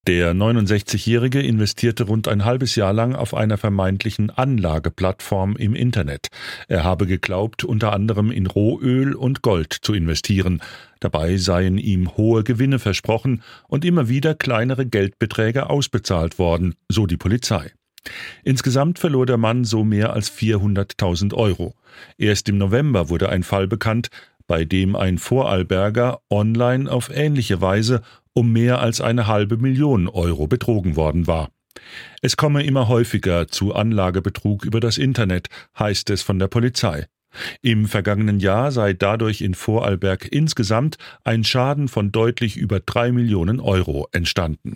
Der 69-Jährige investierte rund ein halbes Jahr lang auf einer vermeintlichen Anlageplattform im Internet. Er habe geglaubt, unter anderem in Rohöl und Gold zu investieren. Dabei seien ihm hohe Gewinne versprochen und immer wieder kleinere Geldbeträge ausbezahlt worden, so die Polizei. Insgesamt verlor der Mann so mehr als 400.000 Euro. Erst im November wurde ein Fall bekannt, bei dem ein Vorarlberger online auf ähnliche Weise um mehr als 500.000 Euro betrogen worden war. Es komme immer häufiger zu Anlagebetrug über das Internet, heißt es von der Polizei. Im vergangenen Jahr sei dadurch in Vorarlberg insgesamt ein Schaden von deutlich über 3 Millionen Euro entstanden.